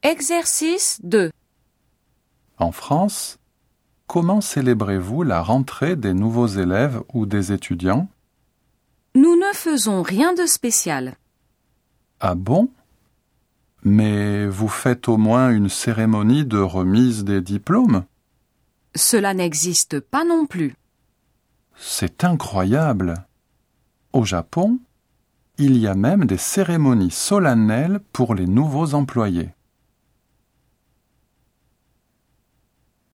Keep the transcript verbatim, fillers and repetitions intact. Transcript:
Exercice deux. En France, comment célébrez-vous la rentrée des nouveaux élèves ou des étudiants? Nous ne faisons rien de spécial. Ah bon? Mais vous faites au moins une cérémonie de remise des diplômes? Cela n'existe pas non plus. C'est incroyable! Au Japon, il y a même des cérémonies solennelles pour les nouveaux employés.